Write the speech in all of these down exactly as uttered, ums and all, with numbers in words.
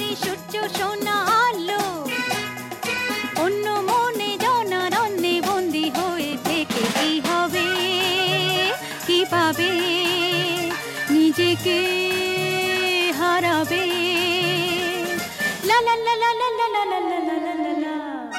সূর্য সোনা আলো, অন্য মনে জনারণ্যে বন্দী হয়ে থেকে কি হবে, কি পাবে, নিজেকে হারাবে। লা লা লা লা লা লা লা লা লা লা লা লা।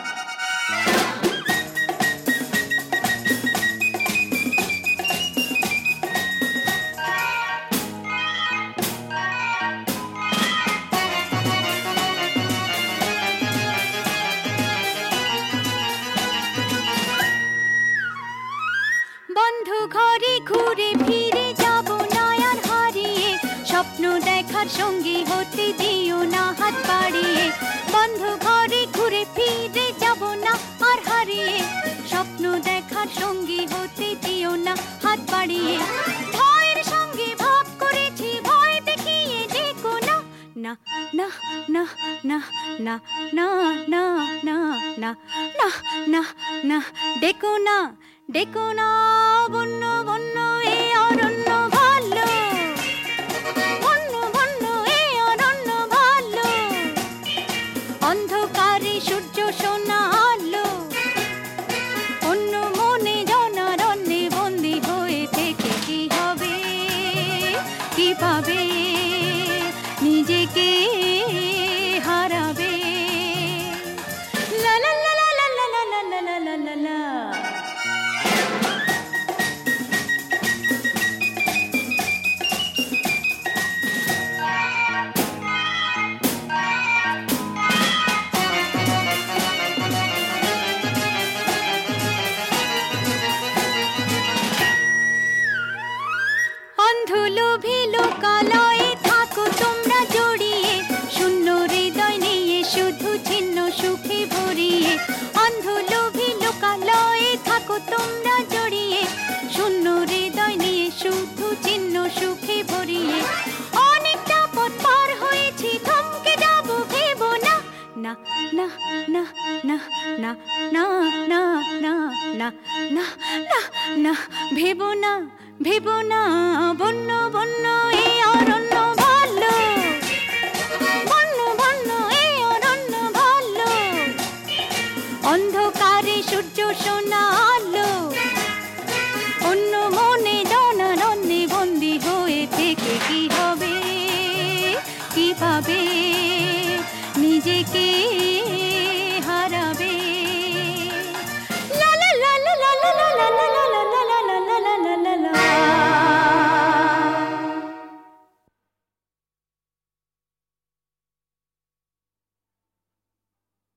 বন্ধু ঘরে ঘুরে ফিরে যাব না আর হারিয়ে, স্বপ্ন দেখার সঙ্গী হতে দিও না হাত বাড়িয়ে। বন্ধু ঘরে ঘুরে ফিরে যাব না আর হারিয়ে, স্বপ্ন দেখার সঙ্গী হতে দিও না হাত বাড়িয়ে। ভয়ের সঙ্গে ভাব করেছি, ভয় দেখিয়ে ডেকো না, না না না না না না না না না না না না, ডেকো না ডেকো না, বন্য বন্য এ অরণ্য ভালো, বন্য বন্য এ অরণ্য ভালো। অন্ধকারে সূর্য সোনা আলো, অন্য মনে জনারণ্যে বন্দী হয়ে থেকে কি হবে, কি পাবে, নিজেকে হারাবে। লা লা লা লা লা লা লা লা লা লা লা লা। অন্ধলোভী লোকালয়ে থাকো তোমরা জড়িয়ে, শূন্য হৃদয় নিয়ে শুধু ছিন্ন সুখে ভরিয়ে। অন্ধলোভী লোকালয়ে থাকো তোমরা জড়িয়ে, শূন্য হৃদয় নিয়ে শুধু ছিন্ন সুখে ভরিয়ে। অনেকটা পথ পার হয়েছি, থমকে যাব ভেবো না, না না না না না না না না না না না না, ভেবো না ভেবো না, বন্য